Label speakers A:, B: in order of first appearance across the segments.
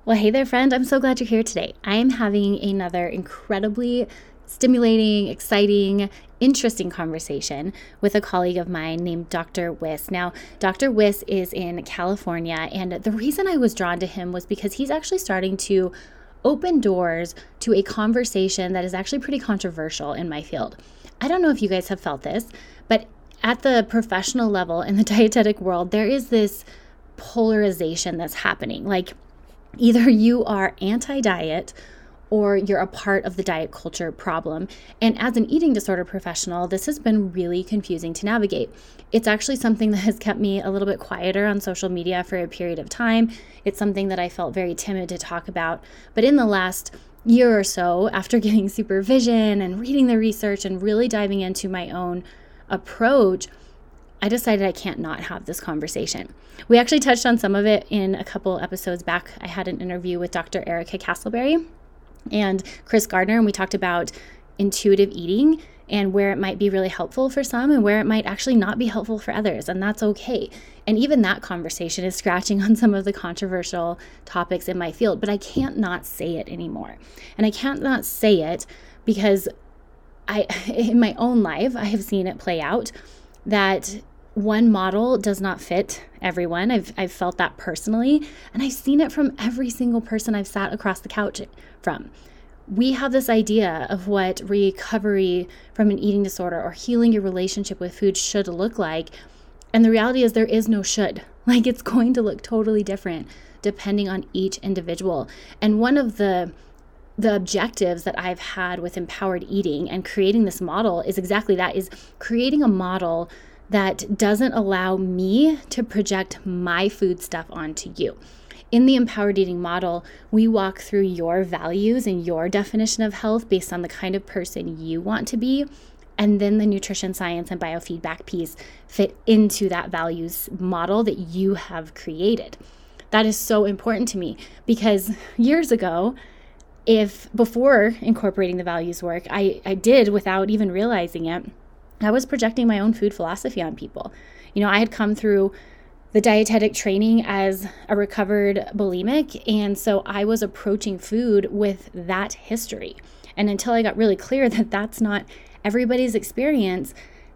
A: Well, hey there, friend. I'm so glad you're here today. I am having another incredibly stimulating, exciting, interesting conversation with a colleague of mine named Dr. Wiss. Now, Dr. Wiss is in California, and the reason I was drawn to him was because he's actually starting to open doors to a conversation that is actually pretty controversial in my field. I don't know if you guys have felt this, but at the professional level in the dietetic world, there is this polarization that's happening. Like, either you are anti-diet or you're a part of the diet culture problem. And as an eating disorder professional, this has been really confusing to navigate. It's actually something that has kept me a little bit quieter on social media for a period of time. It's something that I felt very timid to talk about. But in the last year or so, after getting supervision and reading the research and really diving into my own approach, I decided I can't not have this conversation. We actually touched on some of it in a couple episodes back. I had an interview with Dr. Erica Castleberry and Chris Gardner, and we talked about intuitive eating and where it might be really helpful for some and where it might actually not be helpful for others, and that's okay. And even that conversation is scratching on some of the controversial topics in my field, but I can't not say it anymore. And I can't not say it because in my own life, I have seen it play out that one model does not fit everyone. I've felt that personally, and I've seen it from every single person I've sat across the couch from. We have this idea of what recovery from an eating disorder or healing your relationship with food should look like, and the reality is there is no should. Like, it's going to look totally different depending on each individual. And one of the objectives that I've had with empowered eating and creating this model is exactly that, is creating a model that doesn't allow me to project my food stuff onto you. In the empowered eating model, we walk through your values and your definition of health based on the kind of person you want to be, and then the nutrition science and biofeedback piece fit into that values model that you have created. That is so important to me because years ago, if before incorporating the values work, I did without even realizing it, I was projecting my own food philosophy on people. I had come through the dietetic training as a recovered bulimic, and so I was approaching food with that history. And until I got really clear that that's not everybody's experience,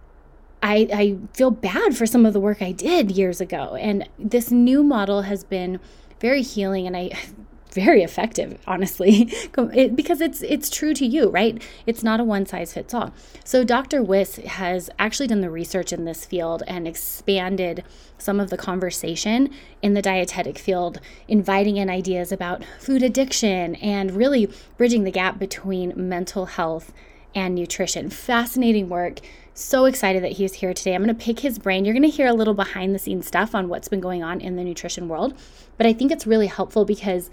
A: I feel bad for some of the work I did years ago. And this new model has been very healing and very effective, honestly, because it's true to you, right? It's not a one size fits all. So Dr. Wiss has actually done the research in this field and expanded some of the conversation in the dietetic field, inviting in ideas about food addiction and really bridging the gap between mental health and nutrition. Fascinating work. So excited that he's here today. I'm going to pick his brain. You're going to hear a little behind the scenes stuff on what's been going on in the nutrition world, but I think it's really helpful because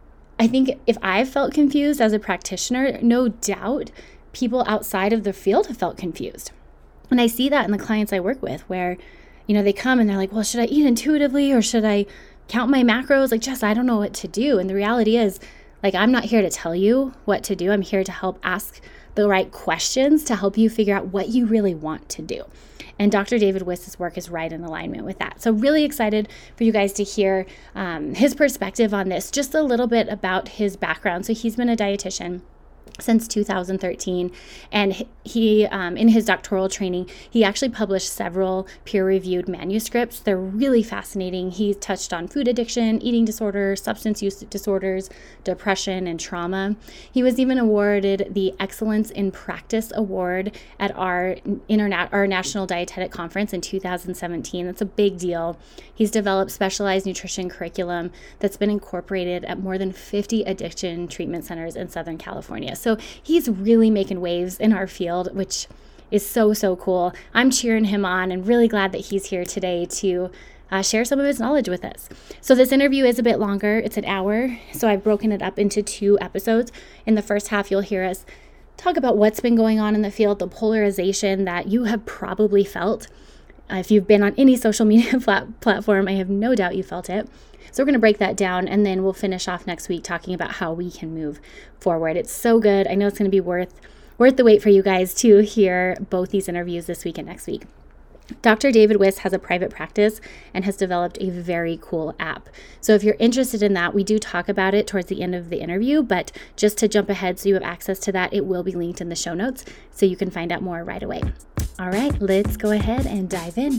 A: I think if I've felt confused as a practitioner, no doubt people outside of the field have felt confused. And I see that in the clients I work with where, they come and they're like, well, should I eat intuitively or should I count my macros? Like, Jess, I don't know what to do. And the reality is, I'm not here to tell you what to do. I'm here to help ask the right questions to help you figure out what you really want to do. And Dr. David Wiss's work is right in alignment with that. So really excited for you guys to hear his perspective on this, just a little bit about his background. So he's been a dietitian since 2013, and he in his doctoral training, he actually published several peer-reviewed manuscripts. They're really fascinating. He touched on food addiction, eating disorder, substance use disorders, depression, and trauma. He was even awarded the Excellence in Practice Award at our National Dietetic Conference in 2017. That's a big deal. He's developed specialized nutrition curriculum that's been incorporated at more than 50 addiction treatment centers in Southern California. So he's really making waves in our field, which is so, so cool. I'm cheering him on and really glad that he's here today to share some of his knowledge with us. So this interview is a bit longer. It's an hour. So I've broken it up into 2 episodes. In the first half, you'll hear us talk about what's been going on in the field, the polarization that you have probably felt. If you've been on any social media platform, I have no doubt you felt it. So we're going to break that down, and then we'll finish off next week talking about how we can move forward. It's so good. I know it's going to be worth the wait for you guys to hear both these interviews this week and next week. Dr. David Wiss has a private practice and has developed a very cool app. So if you're interested in that, we do talk about it towards the end of the interview, but just to jump ahead so you have access to that, it will be linked in the show notes so you can find out more right away. All right, let's go ahead and dive in.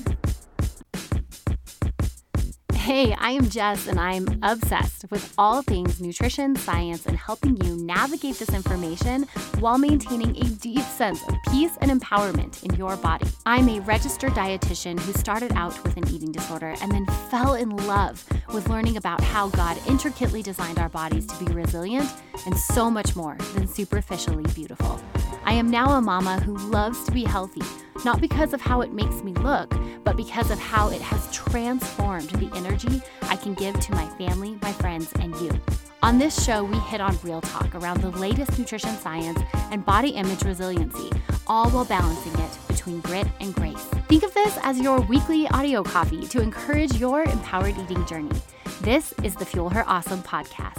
A: Hey, I am Jess, and I'm obsessed with all things nutrition, science, and helping you navigate this information while maintaining a deep sense of peace and empowerment in your body. I'm a registered dietitian who started out with an eating disorder and then fell in love with learning about how God intricately designed our bodies to be resilient and so much more than superficially beautiful. I am now a mama who loves to be healthy, not because of how it makes me look, but because of how it has transformed the energy I can give to my family, my friends, and you. On this show, we hit on real talk around the latest nutrition science and body image resiliency, all while balancing it between grit and grace. Think of this as your weekly audio coffee to encourage your empowered eating journey. This is the Fuel Her Awesome podcast.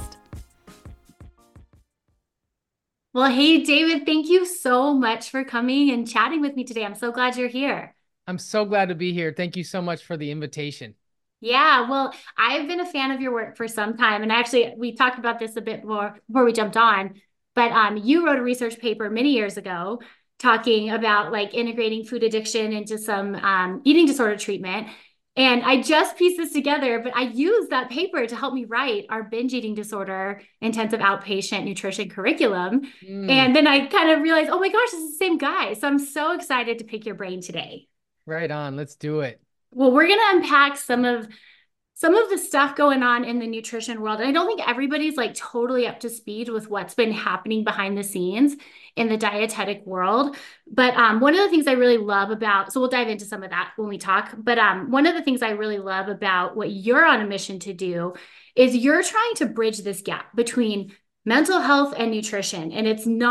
A: Well, hey, David, thank you so much for coming and chatting with me today. I'm so glad you're here.
B: I'm so glad to be here. Thank you so much for the invitation.
A: Yeah, well, I've been a fan of your work for some time. And actually, we talked about this a bit more before we jumped on. But you wrote a research paper many years ago talking about like integrating food addiction into some eating disorder treatment. And I just pieced this together, but I used that paper to help me write our binge eating disorder intensive outpatient nutrition curriculum. And then I kind of realized, oh my gosh, this is the same guy. So I'm so excited to pick your brain today.
B: Right on. Let's do it.
A: Well, we're going to unpack some of the stuff going on in the nutrition world. And I don't think everybody's like totally up to speed with what's been happening behind the scenes in the dietetic world. But one of the things I really love about, so we'll dive into some of that when we talk, but one of the things I really love about what you're on a mission to do is you're trying to bridge this gap between mental health and nutrition. And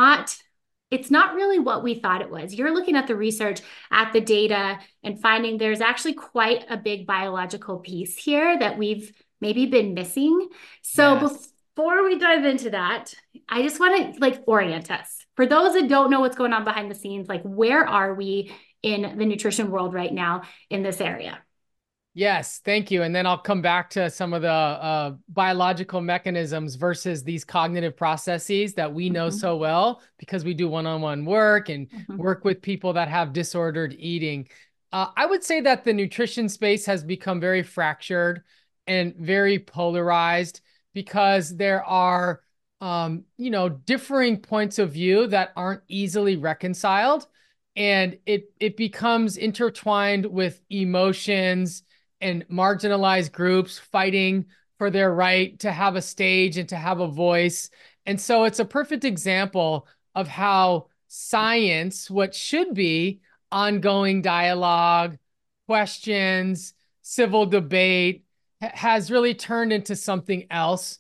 A: it's not really what we thought it was. You're looking at the research, at the data, and finding there's actually quite a big biological piece here that we've maybe been missing. So before we dive into that, I just want to like orient us. For those that don't know what's going on behind the scenes, like where are we in the nutrition world right now in this area?
B: Yes, thank you. And then I'll come back to some of the biological mechanisms versus these cognitive processes that we know so well because we do one-on-one work and work with people that have disordered eating. I would say that the nutrition space has become very fractured and very polarized because there are, differing points of view that aren't easily reconciled. And it becomes intertwined with emotions and marginalized groups fighting for their right to have a stage and to have a voice. And so it's a perfect example of how science, what should be ongoing dialogue, questions, civil debate, has really turned into something else.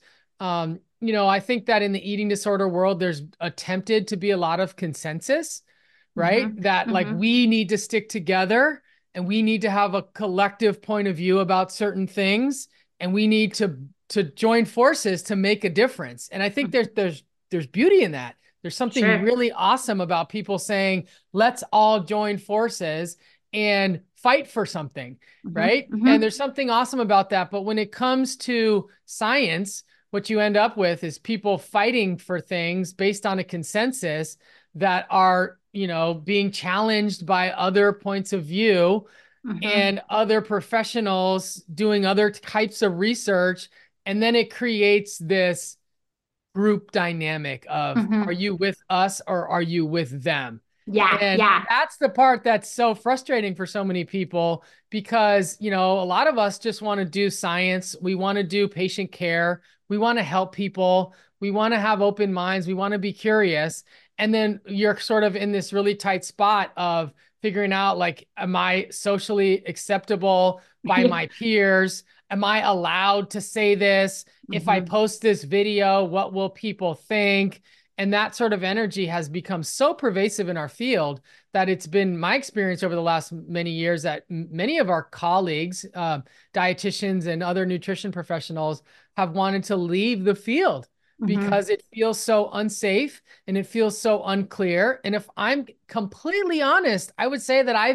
B: I think that in the eating disorder world, there's attempted to be a lot of consensus, right? That like we need to stick together and we need to have a collective point of view about certain things, and we need to join forces to make a difference. And I think there's beauty in that. There's something really awesome about people saying, let's all join forces and fight for something, right? And there's something awesome about that. But when it comes to science, what you end up with is people fighting for things based on a consensus that are being challenged by other points of view and other professionals doing other types of research. And then it creates this group dynamic of, are you with us or are you with them? And that's the part that's so frustrating for so many people because, a lot of us just want to do science. We want to do patient care. We want to help people. We want to have open minds. We want to be curious. And then you're sort of in this really tight spot of figuring out, like, am I socially acceptable by my peers? Am I allowed to say this? If I post this video, what will people think? And that sort of energy has become so pervasive in our field that it's been my experience over the last many years that many of our colleagues, dietitians and other nutrition professionals, have wanted to leave the field because it feels so unsafe and it feels so unclear. And if I'm completely honest, I would say that I've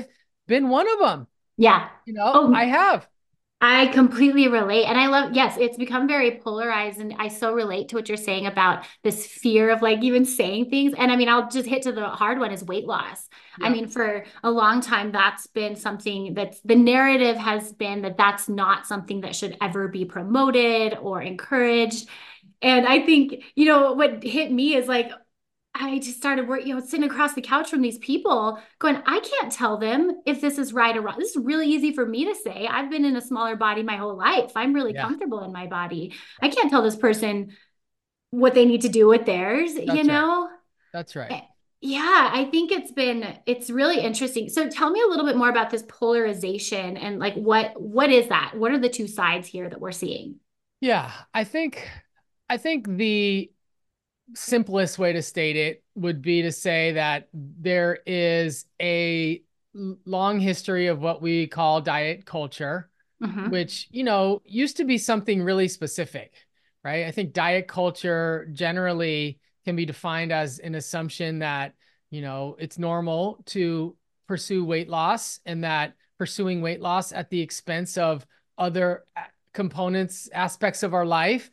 B: been one of them.
A: Yeah.
B: I
A: Oh,
B: have.
A: I completely relate. And I love, yes, it's become very polarized. And I so relate to what you're saying about this fear of like even saying things. And I mean, I'll just hit to the hard one is weight loss. I
B: Yeah.
A: mean, for a long time, that's been something that's the narrative has been that that's not something that should ever be promoted or encouraged. And I think, what hit me is like, I just started working, sitting across the couch from these people going, I can't tell them if this is right or wrong. This is really easy for me to say. I've been in a smaller body my whole life. I'm really
B: Yeah.
A: comfortable in my body. I can't tell this person what they need to do with theirs, you
B: That's right.
A: know?
B: That's right.
A: Eh, Yeah, I think it's really interesting. So tell me a little bit more about this polarization and like what is that? What are the two sides here that we're seeing?
B: Yeah. I think the simplest way to state it would be to say that there is a long history of what we call diet culture,
A: Mm-hmm.
B: which, used to be something really specific, right? I think diet culture generally can be defined as an assumption that, it's normal to pursue weight loss and that pursuing weight loss at the expense of other components, aspects of our life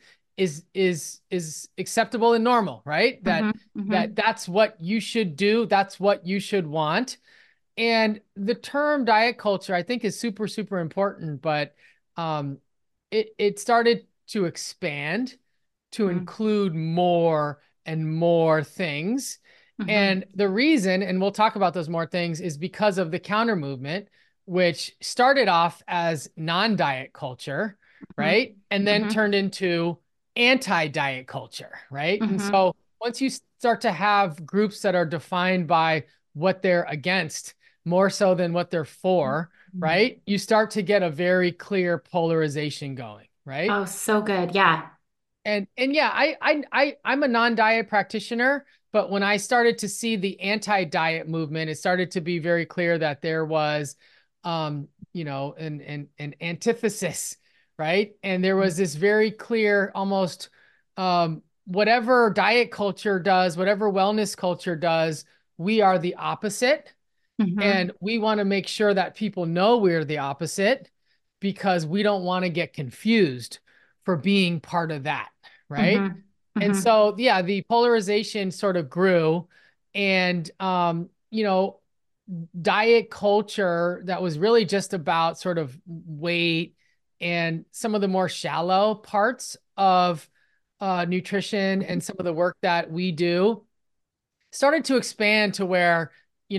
B: is acceptable and normal, right?
A: Mm-hmm.
B: That
A: Mm-hmm.
B: that that's what you should do, that's what you should want. And the term diet culture, I think, is super, super important, but um, it started to expand to include more and more things.
A: Mm-hmm.
B: And the reason, and we'll talk about those more things, is because of the counter movement, which started off as non-diet culture,
A: Mm-hmm.
B: right? And then
A: Mm-hmm.
B: turned into anti-diet culture, right? And
A: Mm-hmm.
B: so once you start to have groups that are defined by what they're against more so than what they're for,
A: Mm-hmm.
B: right? You start to get a very clear polarization going, right?
A: Oh, so good. Yeah.
B: And yeah, I'm a non-diet practitioner, but when I started to see the anti-diet movement, it started to be very clear that there was an antithesis, right? And there was this very clear almost whatever diet culture does, whatever wellness culture does, we are the opposite.
A: Mm-hmm.
B: And we want to make sure that people know we're the opposite because we don't want to get confused for being part of that. Right.
A: Mm-hmm.
B: And
A: Mm-hmm.
B: so, yeah, the polarization sort of grew. And, diet culture that was really just about sort of weight and some of the more shallow parts of nutrition and some of the work that we do started to expand to where,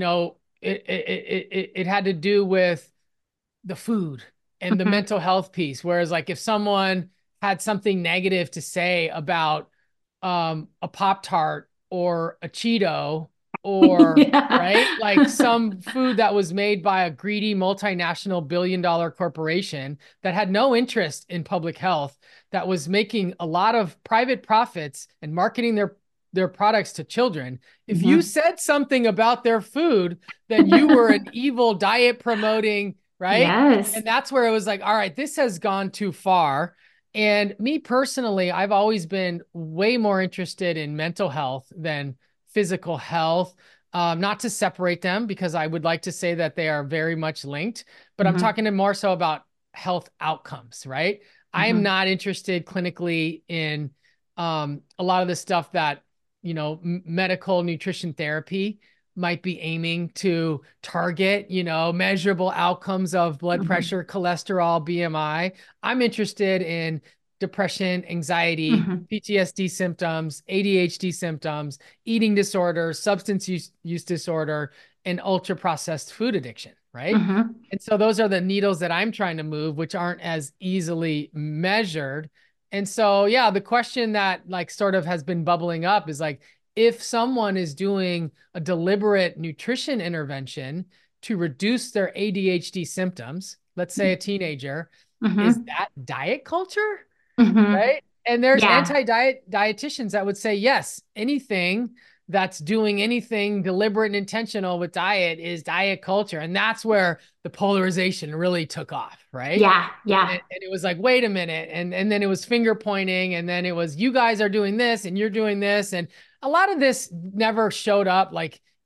B: it had to do with the food and the
A: Mm-hmm.
B: mental health piece. Whereas like if someone had something negative to say about a Pop Tart or a Cheeto or
A: Yeah.
B: right, like some food that was made by a greedy multinational billion-dollar corporation that had no interest in public health, that was making a lot of private profits and marketing their products to children. If you
A: Mm-hmm.
B: said something about their food, then you were an evil diet promoting, right?
A: Yes.
B: And that's where it was like, all right, this has gone too far. And me personally, I've always been way more interested in mental health than physical health. Not to separate them because I would like to say that they are very much linked, but I'm
A: Mm-hmm.
B: talking more so about health outcomes, right? I am
A: Mm-hmm.
B: not interested clinically in a lot of the stuff that, medical nutrition therapy might be aiming to target, measurable outcomes of blood
A: Mm-hmm.
B: pressure, cholesterol, BMI. I'm interested in depression, anxiety,
A: Mm-hmm.
B: PTSD symptoms, ADHD symptoms, eating disorders, substance use disorder, and ultra processed food addiction, right?
A: Mm-hmm.
B: And so those are the needles that I'm trying to move, which aren't as easily measured. And so, yeah, the question that like sort of has been bubbling up is like, if someone is doing a deliberate nutrition intervention to reduce their ADHD symptoms, let's say a teenager, is
A: Mm-hmm.
B: that diet culture?
A: Mm-hmm.
B: Right? And there's
A: Yeah.
B: anti-diet dietitians that would say, yes, anything that's doing anything deliberate and intentional with diet is diet culture. And that's where the polarization really took off, right?
A: Yeah. Yeah.
B: And it was like, wait a minute. And then it was finger pointing. And then it was, you guys are doing this and you're doing this. And a lot of this never showed up like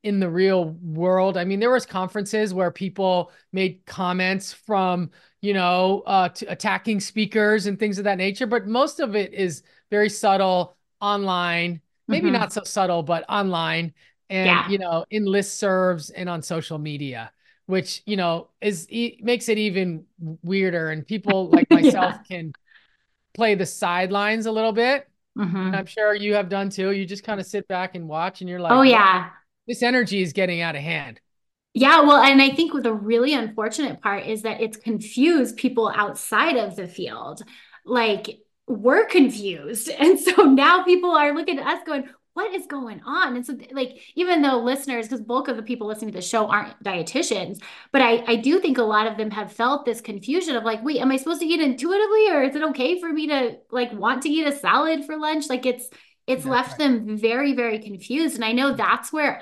B: in the real world. I mean, there was conferences where people made comments from, attacking speakers and things of that nature, but most of it is very subtle online, maybe
A: Mm-hmm.
B: not so subtle, but online and,
A: Yeah.
B: in listservs and on social media, which, makes it even weirder. And people like myself
A: Yeah.
B: can play the sidelines a little bit. And
A: Mm-hmm.
B: I'm sure you have done too. You just kind of sit back and watch and you're
A: Oh,
B: like, wow,
A: yeah.
B: this energy is getting out of hand.
A: Yeah, well, and I think the really unfortunate part is that it's confused people outside of the field. Like, we're confused. And so now people are looking at us going, what is going on? And so, like, even though listeners, because bulk of the people listening to the show aren't dietitians, but I do think a lot of them have felt this confusion of like, wait, am I supposed to eat intuitively, or is it okay for me to like want to eat a salad for lunch? Like, it's
B: That's
A: left
B: right.
A: them very, very confused. And I know that's where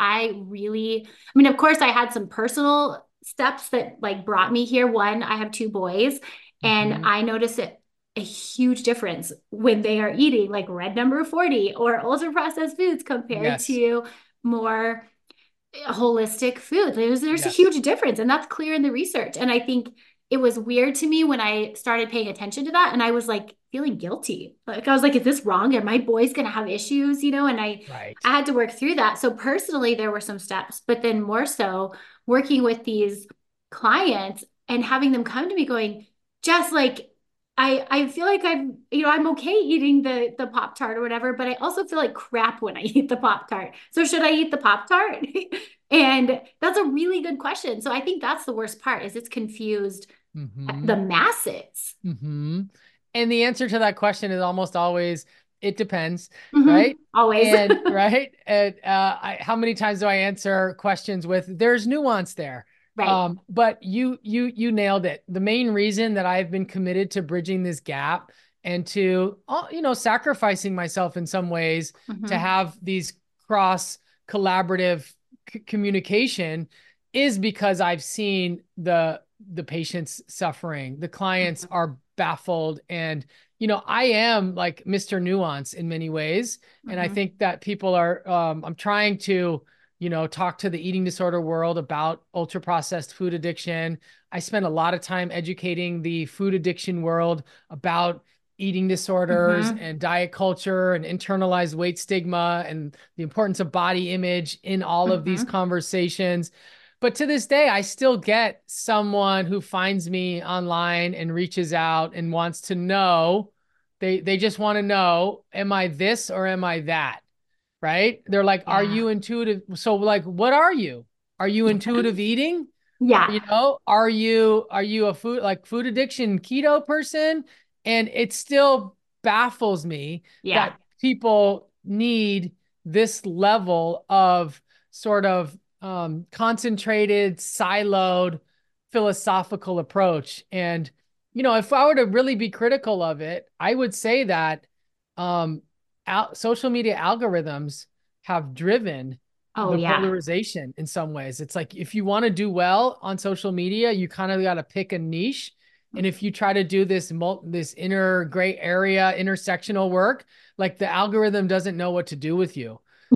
A: I mean, of course, I had some personal steps that like brought me here. One, I have two boys, and
B: Mm-hmm.
A: I notice a huge difference when they are eating like red number 40 or ultra processed foods compared
B: Yes.
A: to more holistic food. There's a
B: Yes.
A: huge difference, and that's clear in the research. And I think it was weird to me when I started paying attention to that, and I was like feeling guilty. Like I was like, is this wrong? Are my boys gonna have issues? And
B: Right.
A: I had to work through that. So personally, there were some steps, but then more so working with these clients and having them come to me going, Jess, like I feel like I'm okay eating the Pop Tart or whatever, but I also feel like crap when I eat the Pop Tart. So should I eat the Pop Tart? And that's a really good question. So I think that's the worst part is it's confused
B: Mm-hmm.
A: the masses.
B: Mm-hmm. And the answer to that question is almost always it depends,
A: Mm-hmm.
B: right?
A: Always.
B: And right. And how many times do I answer questions with there's nuance there?
A: Right.
B: But you nailed it. The main reason that I've been committed to bridging this gap and to sacrificing myself in some ways to
A: Mm-hmm.
B: have these cross collaborative communication is because I've seen the patients suffering. The clients
A: Mm-hmm.
B: are baffled. And, I am like Mr. Nuance in many ways. And I
A: Mm-hmm.
B: think that people are, I'm trying to, talk to the eating disorder world about ultra processed food addiction. I spend a lot of time educating the food addiction world about eating disorders
A: Mm-hmm.
B: and diet culture and internalized weight stigma and the importance of body image in all of these
A: Mm-hmm.
B: conversations. But to this day, I still get someone who finds me online and reaches out and wants to know. They just want to know, am I this or am I that? Right? They're like, are
A: Yeah.
B: you intuitive? So like, what are you? Are you intuitive eating?
A: Yeah.
B: Are you a food addiction keto person? And it still baffles me
A: Yeah.
B: that people need this level of sort of concentrated, siloed philosophical approach. And if I were to really be critical of it, I would say that um, social media algorithms have driven
A: Oh
B: the
A: yeah.
B: polarization in some ways. It's like if you want to do well on social media, you kind of got to pick a niche. And if you try to do this inner gray area intersectional work, like the algorithm doesn't know what to do with you.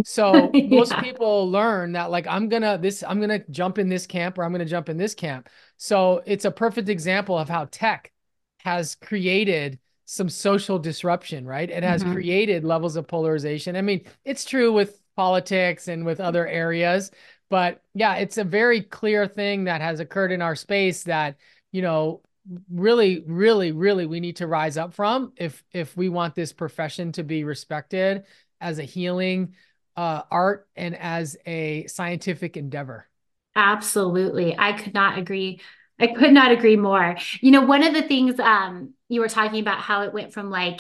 B: So most
A: Yeah.
B: people learn that like I'm gonna jump in this camp or I'm gonna jump in this camp. So it's a perfect example of how tech has created some social disruption, right? It has
A: Mm-hmm.
B: created levels of polarization. I mean, it's true with politics and with other areas, but yeah, it's a very clear thing that has occurred in our space that, you know, really, really, really we need to rise up from if we want this profession to be respected as a healing art and as a scientific endeavor.
A: Absolutely. I could not agree. I could not agree more. One of the things you were talking about how it went from like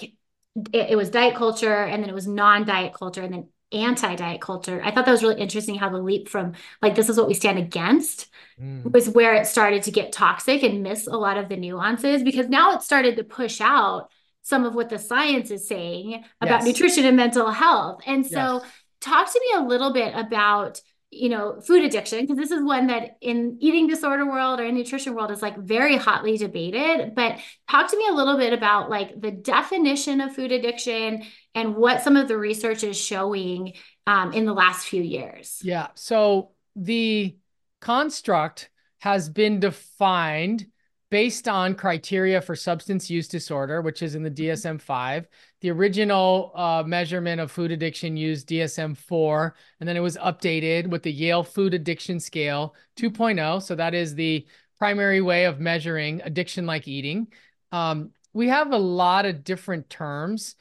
A: it was diet culture and then it was non-diet culture and then anti-diet culture. I thought that was really interesting how the leap from like this is what we stand against
B: Mm.
A: was where it started to get toxic and miss a lot of the nuances because now it started to push out some of what the science is saying about
B: Yes.
A: nutrition and mental health. And so
B: Yes.
A: talk to me a little bit about food addiction because this is one that in eating disorder world or in nutrition world is like very hotly debated, but talk to me a little bit about like the definition of food addiction and what some of the research is showing in the last few years.
B: Yeah. So the construct has been defined based on criteria for substance use disorder, which is in the DSM-5. The original measurement of food addiction used DSM-4, and then it was updated with the Yale Food Addiction Scale 2.0. So that is the primary way of measuring addiction-like eating. We have a lot of different terms.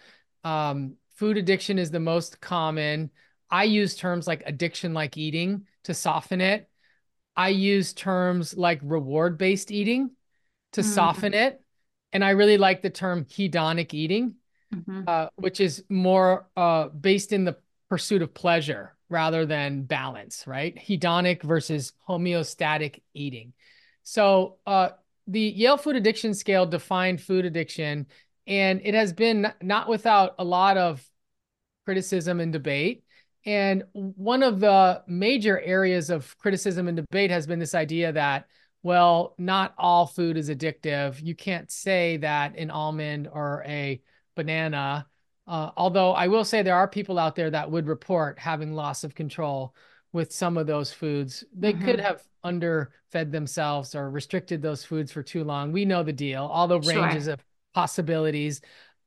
B: Food addiction is the most common. I use terms like addiction-like eating to soften it. I use terms like reward-based eating to soften it. And I really like the term hedonic eating, which is more based in the pursuit of pleasure rather than balance, right? Hedonic versus homeostatic eating. So the Yale Food Addiction Scale defined food addiction, and it has been not without a lot of criticism and debate. And one of the major areas of criticism and debate has been this idea that, well, not all food is addictive. You can't say that an almond or a banana, although I will say there are people out there that would report having loss of control with some of those foods. They could have underfed themselves or restricted those foods for too long. We know the deal, all the ranges of possibilities.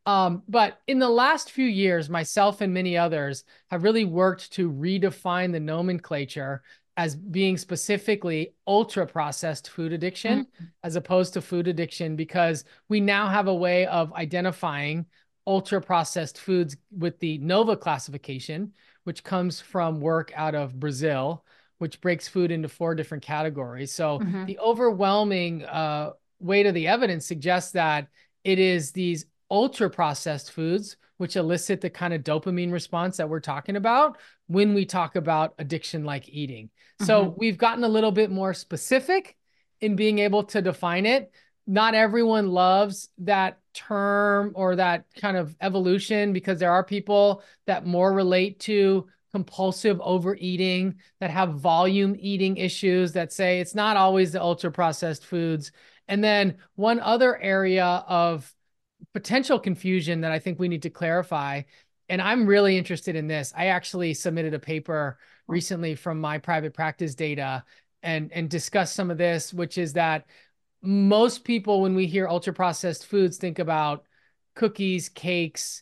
B: But in the last few years, myself and many others have really worked to redefine the nomenclature as being specifically ultra-processed food addiction as opposed to food addiction, because we now have a way of identifying ultra-processed foods with the NOVA classification, which comes from work out of Brazil, which breaks food into 4 different categories. So the overwhelming weight of the evidence suggests that it is these ultra-processed foods which elicit the kind of dopamine response that we're talking about when we talk about addiction-like eating. So we've gotten a little bit more specific in being able to define it. Not everyone loves that term or that kind of evolution, because there are people that more relate to compulsive overeating, that have volume eating issues, that say it's not always the ultra-processed foods. And then one other area of potential confusion that I think we need to clarify, and I'm really interested in this. I actually submitted a paper recently from my private practice data and discussed some of this, which is that most people, when we hear ultra-processed foods, think about cookies, cakes,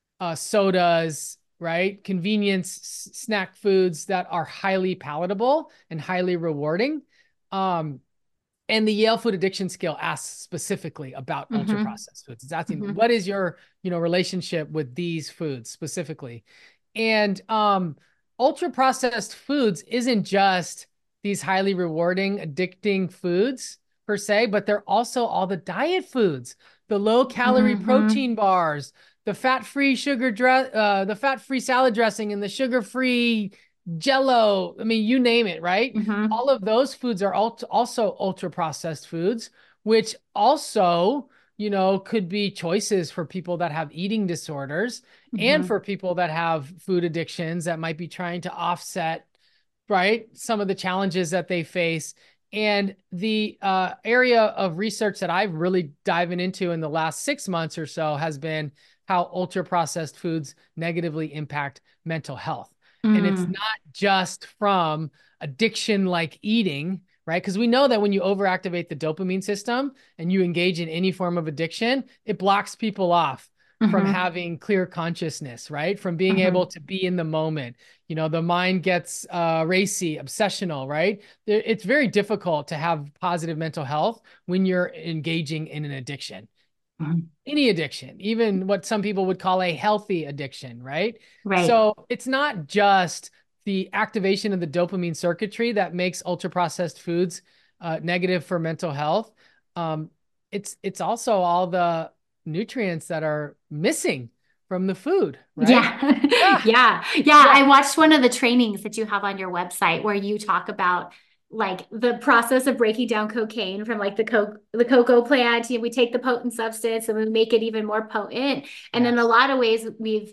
B: sodas, right? Convenience snack foods that are highly palatable and highly rewarding. And the Yale Food Addiction Scale asks specifically about ultra-processed foods. It's asking, what is your, relationship with these foods specifically? And ultra-processed foods isn't just these highly rewarding, addicting foods per se, but they're also all the diet foods, the low-calorie protein bars, the fat-free the fat-free salad dressing, and the sugar-free Jello. I mean, you name it, right? All of those foods are also ultra-processed foods, which also, could be choices for people that have eating disorders and for people that have food addictions that might be trying to offset, right, some of the challenges that they face. And the area of research that I've really diving into in the last 6 months or so has been how ultra-processed foods negatively impact mental health. And it's not just from addiction-like eating, right? Because we know that when you overactivate the dopamine system and you engage in any form of addiction, it blocks people off from having clear consciousness, right? From being able to be in the moment. The mind gets racy, obsessional, right? It's very difficult to have positive mental health when you're engaging in an addiction. Any addiction, even what some people would call a healthy addiction, right? So it's not just the activation of the dopamine circuitry that makes ultra-processed foods negative for mental health. It's also all the nutrients that are missing from the food, right?
A: Yeah. I watched one of the trainings that you have on your website where you talk about like the process of breaking down cocaine from like the cocoa plant. We take the potent substance and we make it even more potent. And in a lot of ways,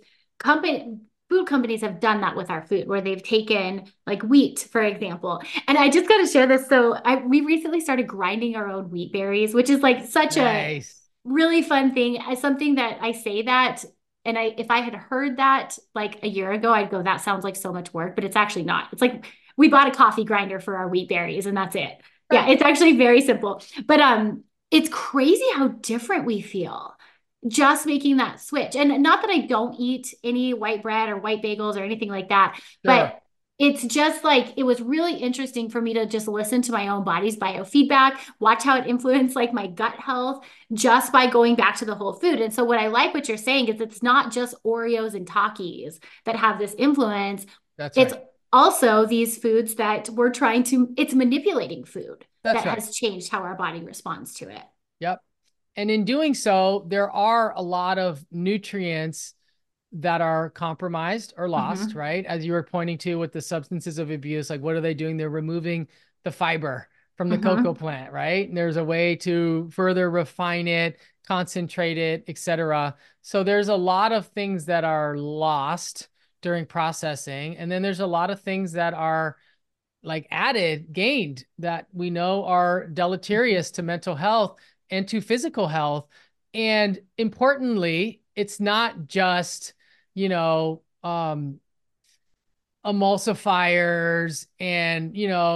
A: food companies have done that with our food, where they've taken like wheat, for example. And I just got to share this. So we recently started grinding our own wheat berries, which is like such a really fun thing. Something that I say that, and if I had heard that like a year ago, I'd go, that sounds like so much work, but it's actually not. It's like
C: we bought a coffee grinder for our wheat berries and that's it. Yeah,
B: Right.
C: it's actually very simple. But it's crazy how different we feel just making that switch. And not that I don't eat any white bread or white bagels or anything like that,
B: Sure.
C: but it's just like it was really interesting for me to just listen to my own body's biofeedback, watch how it influenced like my gut health just by going back to the whole food. And so what I like what you're saying is it's not just Oreos and Takis that have this influence.
B: That's
C: It's
B: right.
C: also these foods that we're trying to, it's manipulating food
B: That's
C: that
B: right.
C: has changed how our body responds to it.
B: Yep. And in doing so, there are a lot of nutrients that are compromised or lost,
C: Mm-hmm.
B: right? As you were pointing to with the substances of abuse, like what are they doing? They're removing the fiber from the cocoa
C: Mm-hmm.
B: plant, right? And there's a way to further refine it, concentrate it, etc. So there's a lot of things that are lost during processing. And then there's a lot of things that are like added, gained that we know are deleterious to mental health and to physical health. And importantly, it's not just, you know, emulsifiers and,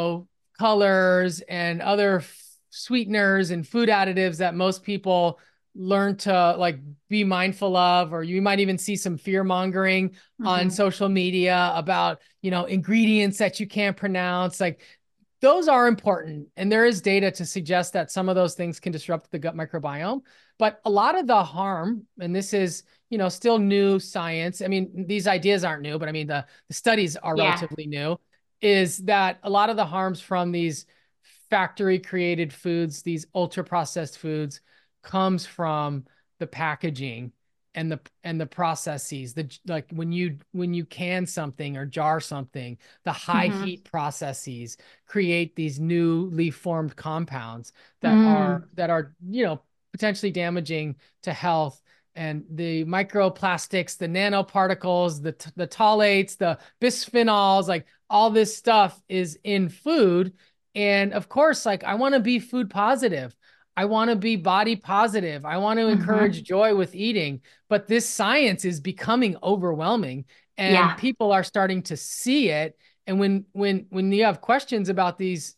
B: colors and other sweeteners and food additives that most people learn to like be mindful of, or you might even see some fear mongering on
C: Mm-hmm.
B: social media about, ingredients that you can't pronounce. Like those are important. And there is data to suggest that some of those things can disrupt the gut microbiome. But a lot of the harm, and this is, still new science. I mean, these ideas aren't new, but I mean, the studies are
C: Yeah.
B: relatively new, is that a lot of the harms from these factory created foods, these ultra processed foods, comes from the packaging and the processes, the like when you can something or jar something, the high
C: Mm-hmm.
B: heat processes create these newly formed compounds that are
C: Mm.
B: that are potentially damaging to health. And the microplastics, the nanoparticles, the phthalates, the bisphenols, like all this stuff is in food. And of course, like I want to be food positive. I want to be body positive. I want to encourage
C: Mm-hmm.
B: joy with eating. But this science is becoming overwhelming and
C: Yeah.
B: people are starting to see it. And when you have questions about these,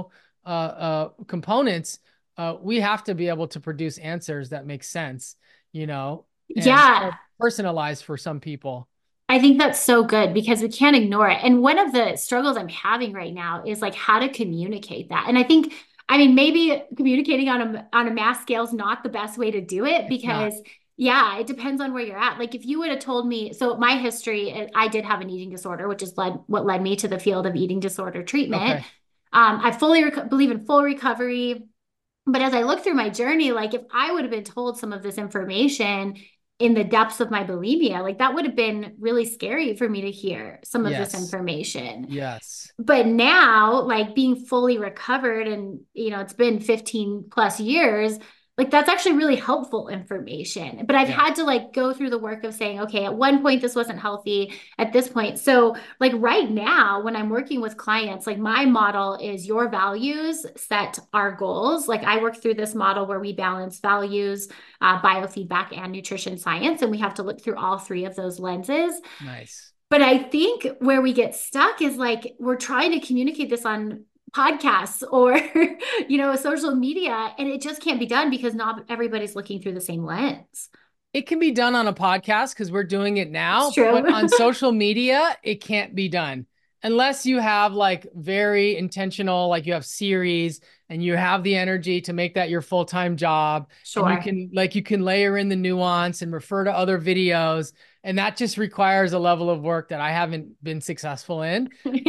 B: components, we have to be able to produce answers that make sense, you know, and
C: Yeah.
B: are personalized for some people.
C: I think that's so good because we can't ignore it. And one of the struggles I'm having right now is like how to communicate that. And I think, I mean, maybe communicating on a mass scale is not the best way to do it
B: It's not.
C: because yeah, it depends on where you're at. Like if you would have told me, so my history, I did have an eating disorder, which is what led me to the field of eating disorder treatment.
B: Okay.
C: I fully believe in full recovery. But as I look through my journey, like if I would have been told some of this information in the depths of my bulimia, like that would have been really scary for me to hear some of this
B: Yes.
C: information.
B: Yes.
C: But now, like being fully recovered and, it's been 15 plus years, like that's actually really helpful information. But I've
B: Yeah.
C: had to like go through the work of saying, okay, at one point this wasn't healthy, at this point. So, like right now, when I'm working with clients, like my model is your values set our goals. Like I work through this model where we balance values, biofeedback, and nutrition science. And we have to look through all three of those lenses.
B: Nice.
C: But I think where we get stuck is like we're trying to communicate this on podcasts or social media and it just can't be done because not everybody's looking through the same lens.
B: It can be done on a podcast because we're doing it
C: It's
B: now,
C: true.
B: but on social media, it can't be done unless you have like very intentional, like you have series and you have the energy to make that your full-time job. And you
C: Sure.
B: can layer in the nuance and refer to other videos. And that just requires a level of work that I haven't been successful in.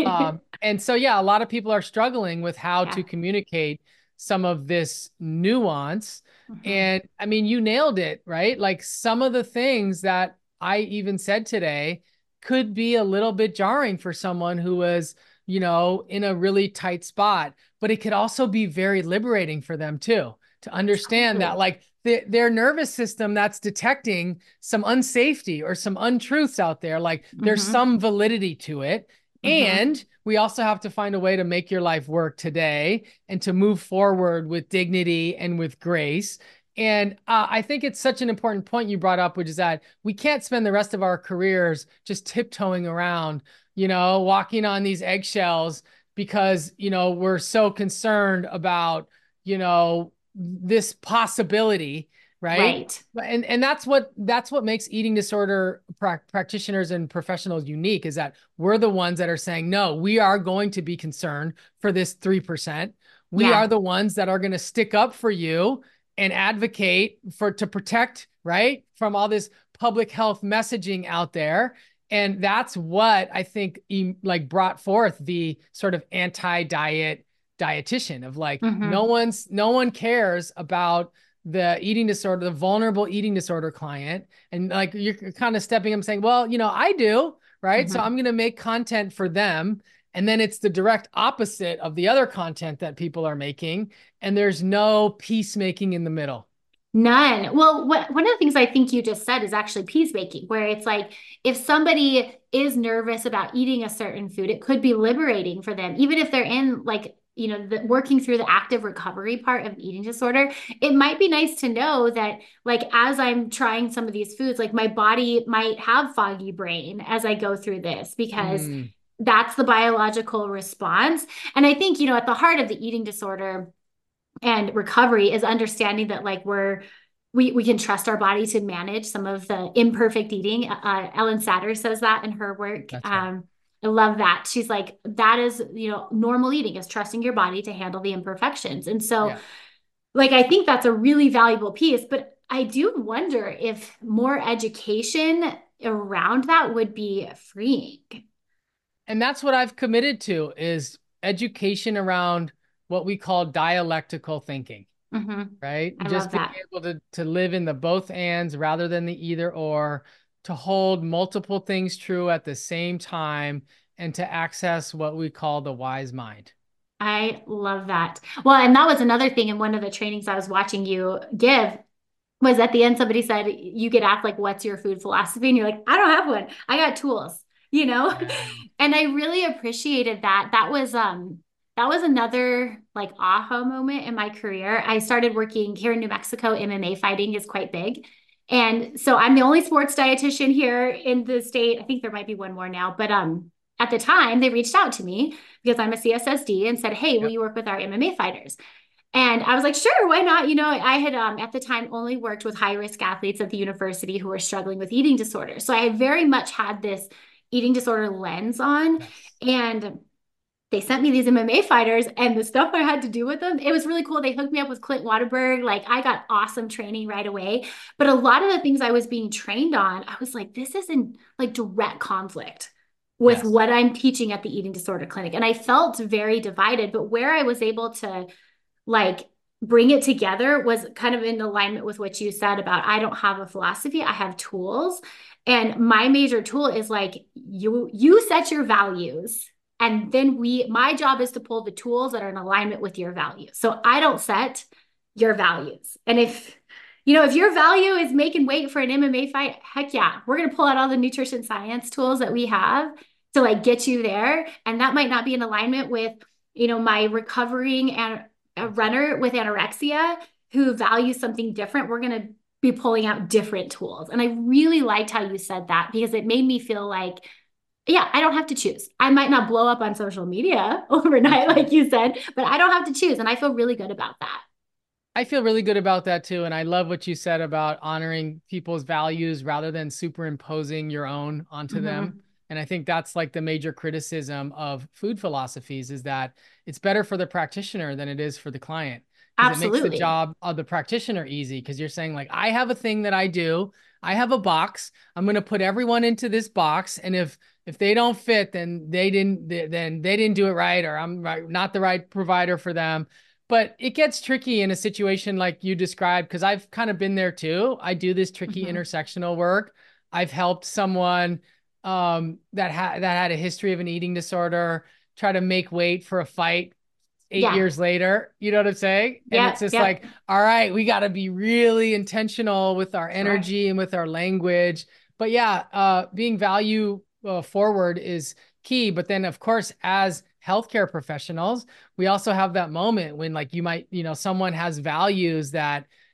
B: And so, yeah, a lot of people are struggling with how to
C: Yeah.
B: communicate some of this nuance.
C: Mhm.
B: And I mean, you nailed it, right? Like some of the things that I even said today could be a little bit jarring for someone who was, in a really tight spot, but it could also be very liberating for them too, to understand that
C: Exactly.
B: like their nervous system that's detecting some unsafety or some untruths out there, like there's
C: Hmm.
B: some validity to it.
C: Hmm.
B: And we also have to find a way to make your life work today and to move forward with dignity and with grace. And I think it's such an important point you brought up, which is that we can't spend the rest of our careers just tiptoeing around, walking on these eggshells because, we're so concerned about, this possibility, right?
C: Right.
B: And that's what makes eating disorder practitioners and professionals unique, is that we're the ones that are saying, no, we are going to be concerned for this 3%. We
C: Yeah.
B: are the ones that are going to stick up for you and advocate to protect, right, from all this public health messaging out there. And that's what I think like brought forth the sort of anti-diet dietitian of like,
C: Mm-hmm.
B: no one cares about the eating disorder, the vulnerable eating disorder client. And like, you're kind of stepping up saying, well, I do, right? So
C: Mm-hmm.
B: I'm going to make content for them. And then it's the direct opposite of the other content that people are making. And there's no peacemaking in the middle.
C: None. Well, one of the things I think you just said is actually peacemaking, where it's like if somebody is nervous about eating a certain food, it could be liberating for them, even if they're in like, working through the active recovery part of eating disorder. It might be nice to know that, like, as I'm trying some of these foods, like my body might have foggy brain as I go through this because
B: Mm,
C: that's the biological response. And I think, at the heart of the eating disorder and recovery is understanding that like we can trust our body to manage some of the imperfect eating. Ellen Satter says that in her work.
B: that's right.
C: I love that. She's like, that is, normal eating is trusting your body to handle the imperfections. And so,
B: Yeah.
C: like, I think that's a really valuable piece. But I do wonder if more education around that would be freeing.
B: And that's what I've committed to, is education around what we call dialectical thinking,
C: Mm-hmm.
B: right?
C: I
B: Just
C: love
B: being
C: that.
B: able to live in the both ands rather than the either or, to hold multiple things true at the same time, and to access what we call the wise mind.
C: I love that. Well, and that was another thing in one of the trainings I was watching you give was at the end, somebody said, you get asked like, what's your food philosophy? And you're like, I don't have one. I got tools, you know?
B: Yeah.
C: And I really appreciated that. That was another like aha moment in my career. I started working here in New Mexico. MMA fighting is quite big. And so I'm the only sports dietitian here in the state. I think there might be one more now, but at the time they reached out to me because I'm a CSSD and said, "Hey, will
B: Yep.
C: you work with our MMA fighters?" And I was like, sure, why not? I had at the time only worked with high risk athletes at the university who were struggling with eating disorders. So I very much had this eating disorder lens on.
B: Yes.
C: And they sent me these MMA fighters and the stuff I had to do with them. It was really cool. They hooked me up with Clint Waterberg. Like I got awesome training right away. But a lot of the things I was being trained on, I was like, this is in like direct conflict with
B: Yes.
C: what I'm teaching at the eating disorder clinic. And I felt very divided. But where I was able to like bring it together was kind of in alignment with what you said about I don't have a philosophy, I have tools. And my major tool is like you set your values and then my job is to pull the tools that are in alignment with your values. So I don't set your values. And if your value is making weight for an MMA fight, heck yeah, we're going to pull out all the nutrition science tools that we have to like get you there. And that might not be in alignment with, my recovering and a runner with anorexia who values something different. We're going to be pulling out different tools. And I really liked how you said that because it made me feel like, yeah, I don't have to choose. I might not blow up on social media overnight,
B: That's right.
C: like you said, but I don't have to choose. And I feel really good about that.
B: I feel really good about that too. And I love what you said about honoring people's values rather than superimposing your own onto them.
C: Mm-hmm.
B: And I think that's like the major criticism of food philosophies, is that it's better for the practitioner than it is for the client, because it makes the
C: Absolutely.
B: job of the practitioner easy. Because you're saying like, I have a thing that I do. I have a box. I'm going to put everyone into this box. And if they don't fit, then they didn't do it right, or I'm not the right provider for them. But it gets tricky in a situation like you described, because I've kind of been there too. I do this tricky
C: Mm-hmm.
B: intersectional work. I've helped someone that had a history of an eating disorder try to make weight for a fight eight
C: Yeah.
B: years later. You know what I'm saying? And it's
C: Yep.
B: just
C: Yep.
B: like, all right, we got to be really intentional with our
C: Sure.
B: energy and with our language. But yeah, being value forward is key. But then, of course, as healthcare professionals, we also have that moment when, like, you might, someone has values that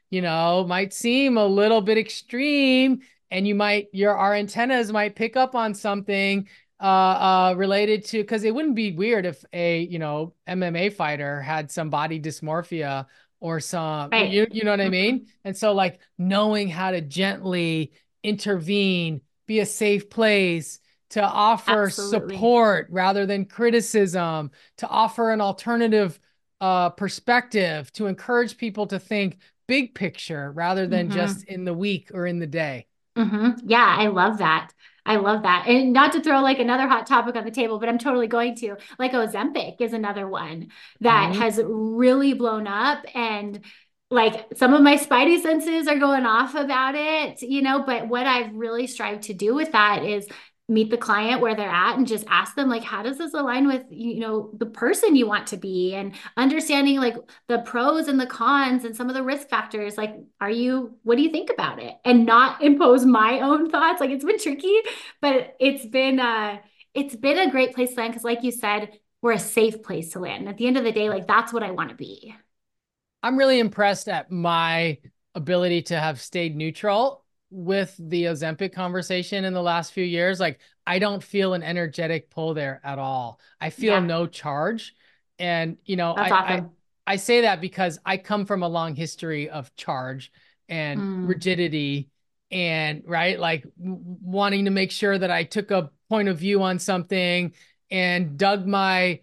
B: might seem a little bit extreme, and our antennas might pick up on something related to, because it wouldn't be weird if a, MMA fighter had some body dysmorphia or some,
C: Right.
B: you know what I mean? And so like knowing how to gently intervene, be a safe place, to offer
C: Absolutely.
B: support rather than criticism, to offer an alternative perspective, to encourage people to think big picture rather than just
C: Mm-hmm.
B: in the week or in the day.
C: Yeah, I love that. I love that. And not to throw like another hot topic on the table, but I'm totally going to. Like Ozempic is another one that
B: Mhm.
C: has really blown up. And like some of my spidey senses are going off about it, but what I've really strived to do with that is meet the client where they're at and just ask them like, how does this align with, the person you want to be, and understanding like the pros and the cons and some of the risk factors. Like, what do you think about it? And not impose my own thoughts. Like, it's been tricky, but it's been a great place to land because, like you said, we're a safe place to land. And at the end of the day, like that's what I want to be.
B: I'm really impressed at my ability to have stayed neutral with the Ozempic conversation in the last few years. Like, I don't feel an energetic pull there at all. I feel
C: Yeah,
B: no charge. And,
C: that's awesome.
B: I say that because I come from a long history of charge and
C: Mm.
B: rigidity and, right, like wanting to make sure that I took a point of view on something and dug my,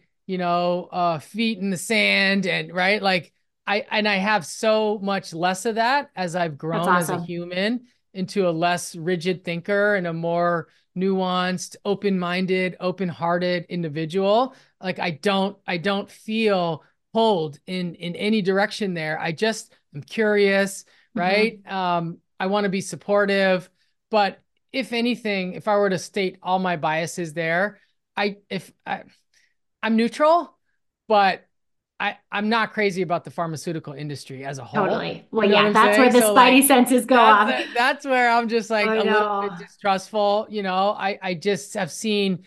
B: feet in the sand, and, right, like, I have so much less of that as I've
C: That's
B: grown as a
C: awesome.
B: human into a less rigid thinker and a more nuanced, open-minded, open-hearted individual. Like, I don't feel pulled in any direction there. I just am curious, right?
C: Hmm.
B: I want to be supportive, but if anything, if I were to state all my biases there, I'm neutral, but I'm not crazy about the pharmaceutical industry as a whole.
C: Totally. Well,
B: You know what
C: yeah,
B: I'm
C: that's where
B: saying?
C: the
B: So like
C: spidey senses go
B: that's
C: off.
B: that's where I'm just like
C: I
B: a little bit
C: know.
B: distrustful. I just have seen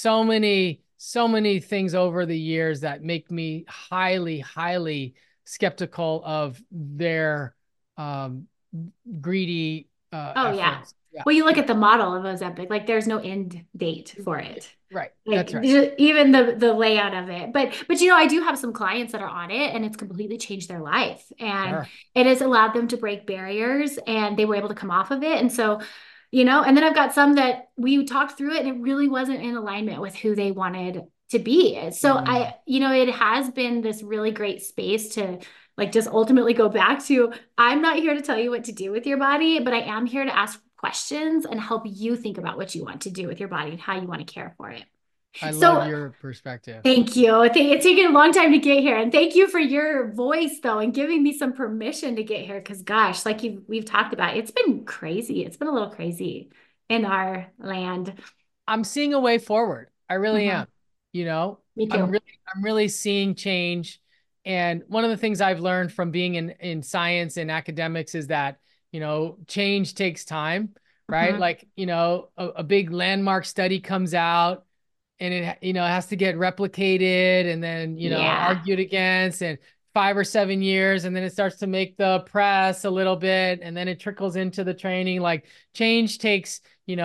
B: so many things over the years that make me highly, highly skeptical of their um greedy
C: Oh, yeah.
B: efforts. Yeah,
C: Well, you look
B: yeah.
C: at the model of Ozempic, like there's no end date for it.
B: Right.
C: Like
B: That's right.
C: even the layout of it. But I do have some clients that are on it and it's completely changed their life. And
B: Sure.
C: it has allowed them to break barriers and they were able to come off of it. And so, and then I've got some that we talked through it and it really wasn't in alignment with who they wanted to be. So
B: Mm.
C: it has been this really great space to like just ultimately go back to, I'm not here to tell you what to do with your body, but I am here to ask questions and help you think about what you want to do with your body and how you want to care for it.
B: I love
C: So
B: your perspective.
C: thank you. I think it's taken a long time to get here. And thank you for your voice though, and giving me some permission to get here. Cause gosh, like we've talked about, it's been crazy. It's been a little crazy in our land.
B: I'm seeing a way forward. I really
C: Hmm.
B: am. You know,
C: Me
B: I'm
C: too.
B: really I'm really seeing change. And one of the things I've learned from being in science and academics is that, change takes time, right?
C: Hmm.
B: Like, a big landmark study comes out and it has to get replicated and then
C: Yeah.
B: argued against, and 5 or 7 years, and then it starts to make the press a little bit, and then it trickles into the training. Like, change takes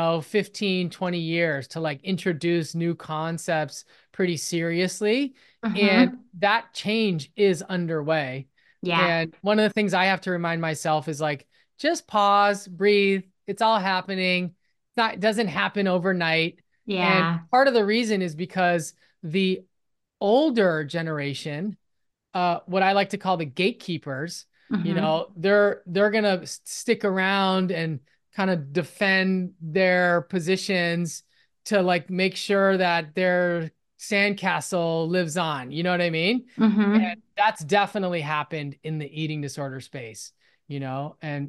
B: 15-20 years to like introduce new concepts pretty seriously, and
C: Hmm.
B: that change is underway.
C: Yeah.
B: And one of the things I have to remind myself is like, just pause, breathe, it's all happening. It doesn't happen overnight. And
C: Yeah.
B: part of the reason is because the older generation, what I like to call the gatekeepers,
C: Hmm.
B: they're gonna stick around and kind of defend their positions to like make sure that their sandcastle lives on. You know what I mean? And
C: Hmm.
B: that's definitely happened in the eating disorder space. And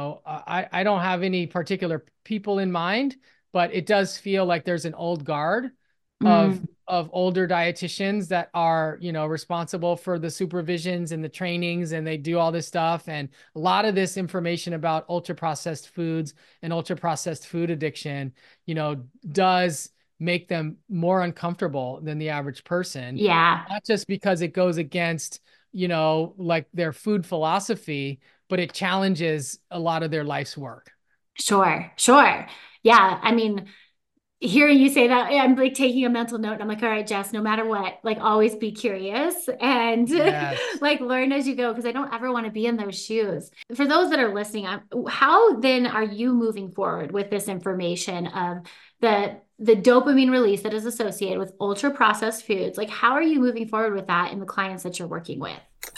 B: I don't have any particular people in mind, but it does feel like there's an old guard of
C: Mm.
B: older dietitians that are responsible for the supervisions and the trainings, and they do all this stuff. And a lot of this information about ultra processed foods and ultra processed food addiction does make them more uncomfortable than the average person,
C: Yeah.
B: not just because it goes against like their food philosophy, but it challenges a lot of their life's work.
C: Sure. Yeah. I mean, hearing you say that, I'm like taking a mental note. I'm like, all right, Jess, no matter what, like always be curious and like learn as you go, because I don't ever want to be in those shoes. For those that are listening, how then are you moving forward with this information of the dopamine release that is associated with ultra processed foods? Like, how are you moving forward with that in the clients that you're working with?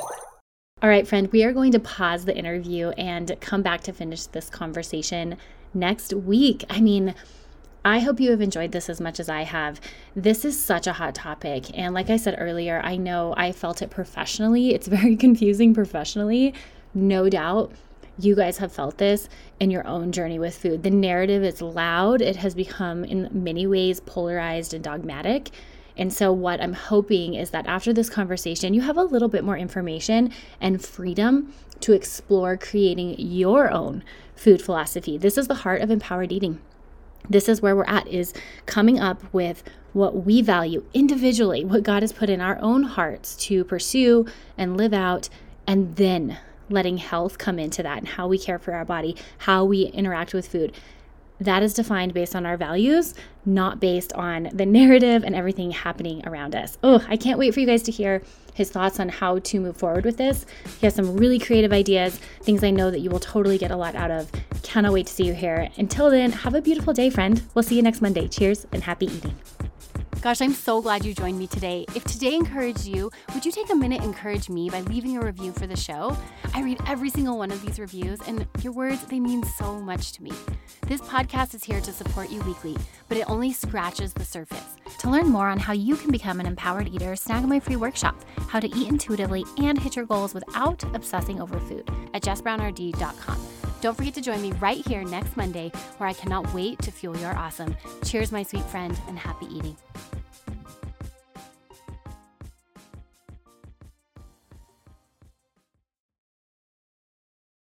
A: All right, friend, we are going to pause the interview and come back to finish this conversation next week. I mean, I hope you have enjoyed this as much as I have. This is such a hot topic. And like I said earlier, I know I felt it professionally. It's very confusing professionally. No doubt you guys have felt this in your own journey with food. The narrative is loud. It has become in many ways polarized and dogmatic. And so what I'm hoping is that after this conversation, you have a little bit more information and freedom to explore creating your own food philosophy. This is the heart of empowered eating. This is where we're at, is coming up with what we value individually, what God has put in our own hearts to pursue and live out, and then letting health come into that and how we care for our body, how we interact with food. That is defined based on our values, not based on the narrative and everything happening around us. Oh, I can't wait for you guys to hear his thoughts on how to move forward with this. He has some really creative ideas, things I know that you will totally get a lot out of. Cannot wait to see you here. Until then, have a beautiful day, friend. We'll see you next Monday. Cheers and happy eating. Gosh, I'm so glad you joined me today. If today encouraged you, would you take a minute and encourage me by leaving a review for the show? I read every single one of these reviews, and your words, they mean so much to me. This podcast is here to support you weekly, but it only scratches the surface. To learn more on how you can become an empowered eater, snag my free workshop, How to Eat Intuitively and Hit Your Goals Without Obsessing Over Food, at jessbrownrd.com. Don't forget to join me right here next Monday, where I cannot wait to fuel your awesome. Cheers, my sweet friend, and happy eating.